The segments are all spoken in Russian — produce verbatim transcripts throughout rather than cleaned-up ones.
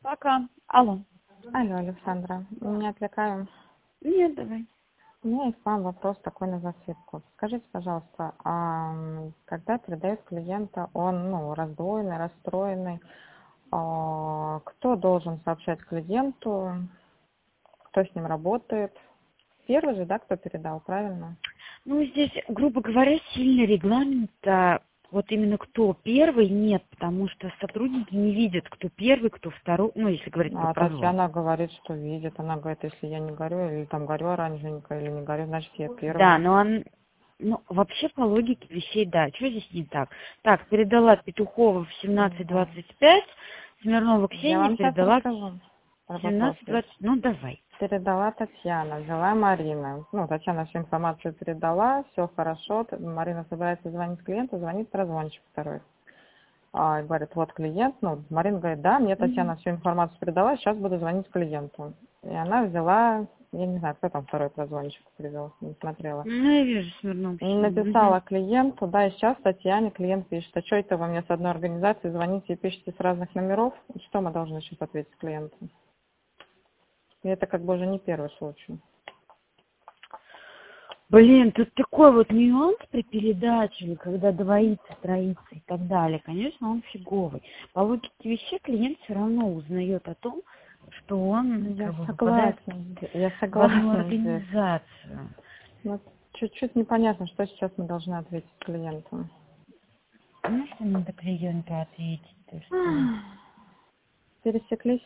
Пока. Алло. Алло, Александра, не отвлекаю. Нет, давай. У меня есть к вам вопрос такой на засыпку. Скажите, пожалуйста, а когда передает клиента, он ну, раздвоенный, расстроенный, а кто должен сообщать клиенту, кто с ним работает? Первый же, да, кто передал, правильно? Ну, здесь, грубо говоря, сильный регламент, а, вот именно кто первый, нет, потому что сотрудники не видят, кто первый, кто второй, ну, если говорить про А прозвон. Татьяна говорит, что видит. Она говорит, если я не горю, или там горю оранжевенько, или не горю, значит я Да, первая. но он, ну, вообще по логике вещей, да, что здесь не так? Так, передала Петухова в семнадцать Да. двадцать пять, Смирнова Я Ксения вам сейчас передала расскажу про в вопрос семнадцать весь. двадцать, ну, давай. Передала Татьяна, взяла Марина. Ну, Татьяна всю информацию передала, все хорошо. Т- Марина собирается звонить клиенту, звонит прозвончик второй. А, и говорит, вот клиент. Ну, Марина говорит, да, мне Мгм. Татьяна всю информацию передала, сейчас буду звонить клиенту. И она взяла, я не знаю, кто там второй прозвончик привел, не смотрела. Ну, я вижу Смирнову Ксению. Мгм. Написала клиенту, да, и сейчас Татьяне клиент пишет, а что это вы мне с одной организации звоните и пишете с разных номеров? Что мы должны сейчас ответить клиенту? И это как бы уже не первый случай. Блин, тут такой вот нюанс при передаче, когда двоится, троится и так далее. Конечно, он фиговый. По логике вещей клиент все равно узнает о том, что он Я как бы попадает согласна, я в одну согласна здесь. организацию. Но чуть-чуть непонятно, что сейчас мы должны ответить клиенту. Ну, что надо клиенту ответить, то что... Пересеклись?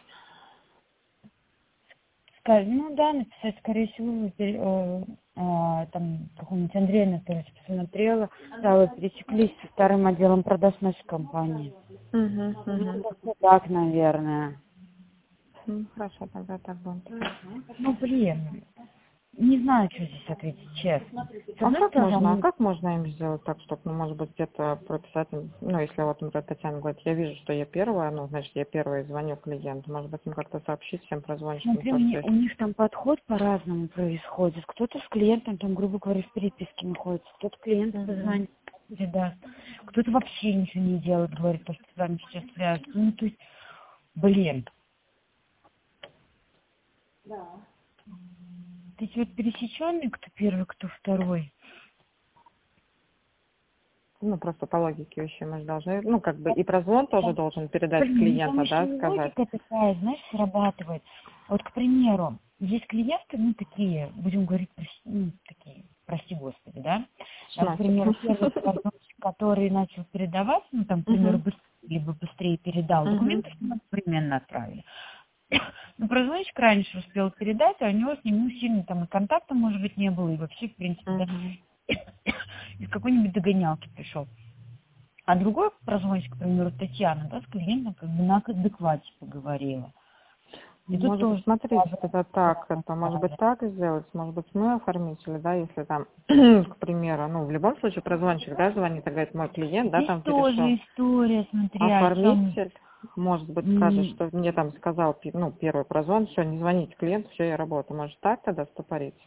Скажи, ну да, написать, скорее всего, вы пере- э, а, там какую-нибудь Андрея Анатольевича посмотрела, да, вы пересеклись со вторым отделом продаж нашей компании. Угу, Ну, угу. как-то так, наверное. Ну, хорошо, тогда так будет. Ну, блин, не знаю, что здесь ответить, честно. С А одной как можно, а стороны, как можно им сделать так, чтобы, ну, может быть, где-то прописать, ну, если вот, например, Татьяна говорит, я вижу, что я первая, ну, значит, я первая звоню клиенту, может быть, им как-то сообщить всем прозвончикам, смотри, у то, что них, есть. у них там подход по-разному происходит. Кто-то с клиентом, там, грубо говоря, в переписке находится, кто-то клиент Угу. позвонит, передаст, кто-то вообще ничего не делает, говорит, то, что с вами сейчас связано. Ну, то есть, блин, эти вот пересеченные, кто первый, кто второй. Ну, просто по логике вещей мы же должны, ну, как бы и прозвон тоже должен передать Блин, ну там клиента, еще да, и сказать. логика такая, знаешь, срабатывает. Вот, к примеру, есть клиенты, ну, такие, будем говорить, прос- ну, такие, прости господи, да? Там, к Шнасики. примеру, первый продукт, который начал передавать, ну, там, к примеру, Угу. быс- либо быстрее передал Угу. документы, что мы одновременно отправили. Ну, прозвончик раньше успел передать, а у него с ним, ну, сильно там и контакта, может быть, не было, и вообще, в принципе, да, Угу. из какой-нибудь догонялки пришел. А другой прозвончик, к примеру, Татьяна, да, с клиентом как бы на адеквате поговорила. И тут Может быть, тоже смотрите, сразу тогда так, аккуратно это может быть ставят. так сделать, может быть, мы оформители, да, если там, к примеру, ну, в любом случае прозвончик, да, звонит и говорит, мой клиент, да, Здесь там перешел. тоже история, смотри, о чем... Оформитель, может быть, скажет, что мне там сказал, пи- ну, первый прозвон, все, не звоните клиенту, все, я работаю. Может, так тогда стопорить?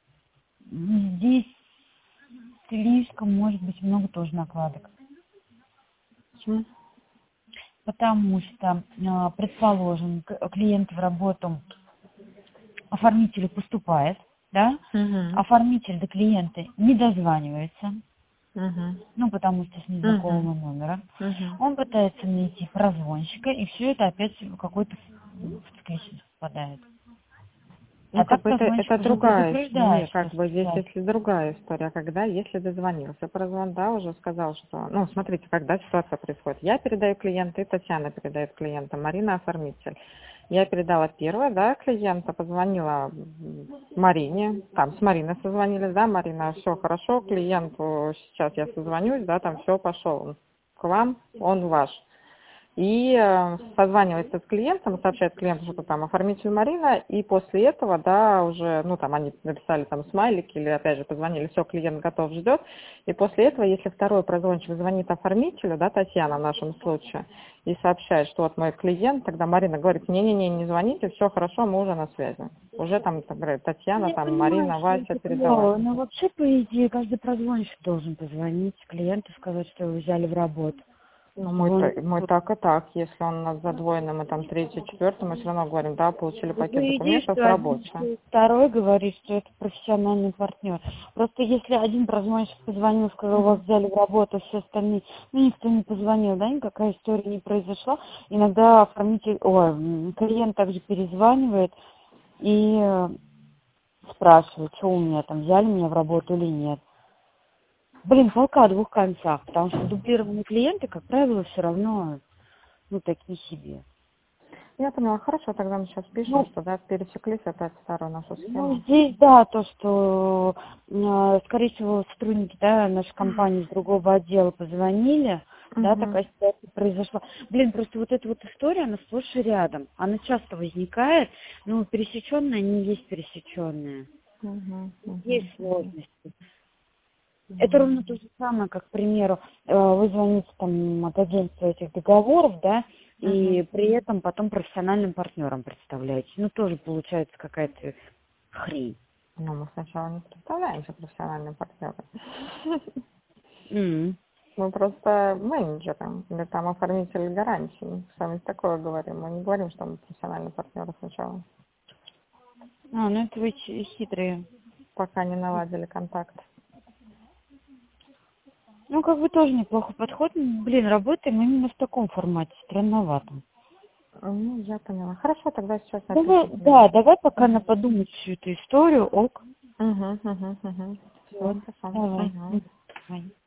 Здесь слишком, может быть, много тоже накладок. Почему? Потому что, а, предположим, к- клиент в работу оформителю поступает, да, Угу. оформитель до клиента не дозванивается, Угу. ну, потому что с Угу. незнакомого номера. Угу. Он пытается найти прозвонщика, и все это опять в какой-то в цикличность попадает. Ну, А как так бы это, прозвонщик это уже другая, ис- предупреждает, не, что как бы здесь, списать. если другая история, когда, если дозвонился, прозвон, да, уже сказал, что, ну, смотрите, когда ситуация происходит. Я передаю клиента, и Татьяна передает клиента, Марина оформитель. Я передала первое, да, клиента, позвонила м, Марине, там с Мариной созвонились, да, Марина, все хорошо, клиенту сейчас я созвонюсь, да, там все, пошел к вам, он ваш. И э, созванивается с клиентом, сообщает клиенту, что там оформитель Марина, и после этого, да, уже, ну, там они написали там смайлики или, опять же, позвонили, все, клиент готов, ждет. И после этого, если второй прозвончик звонит оформителю, да, Татьяна в нашем случае, и сообщает, что вот мой клиент, тогда Марина говорит, не-не-не, не звоните, все хорошо, мы уже на связи. Уже там, так говорит, Татьяна, Я там, понимаю, Марина, что Вася это передала. клево, но вообще, по идее, каждый прозвонщик должен позвонить клиенту, сказать, что его взяли в работу. Ну, мы, Вон, та- мы так и так, если он у нас задвоенный, мы там третий, четвертый, мы все равно говорим, да, получили ну, по пакет идее, документов что один, рабочий. что второй говорит, что это профессиональный партнер. Просто если один прозвонщик позвонил, сказал, вас взяли в работу, все остальные, ну, никто не позвонил, да, никакая история не произошла. Иногда оформитель, ой, м, клиент также перезванивает и э, спрашивает, что у меня там, взяли меня в работу или нет. Блин, полка о двух концах, потому что дублированные клиенты, как правило, все равно, ну, такие себе. Я поняла, хорошо, тогда мы сейчас пишем, Ну, что, да, пересеклись опять старую нашу ну, схему. здесь, да, то, что, э, скорее всего, сотрудники, да, нашей компании с другого отдела позвонили, да, Угу, такая ситуация произошла. Блин, просто вот эта вот история, она сплошь и рядом. Она часто возникает, но пересеченная не есть пересеченная. угу, угу, Есть угу. сложности. Это ровно то же самое, как, к примеру, э, вы звоните там от агентства этих договоров, да, Угу. и при этом потом профессиональным партнером представляете. Ну, тоже получается какая-то хрень. Ну, мы сначала не представляемся профессиональным партнером. М. Мы просто менеджеры, или там оформитель гарантий. С вами такое говорим. Мы не говорим, что мы профессиональные партнеры сначала, А, ну это вы чи- хитрые. пока не наладили контакт. Ну, как бы тоже неплохо подход. М, Блин, работаем именно в таком формате, странновато. Ну, я поняла. Хорошо, тогда сейчас Давай, напишу тебе. да, давай пока на подумать всю эту историю, ок. Угу, угу, угу. Все, Вот, хорошо. давай. Угу. М, давай.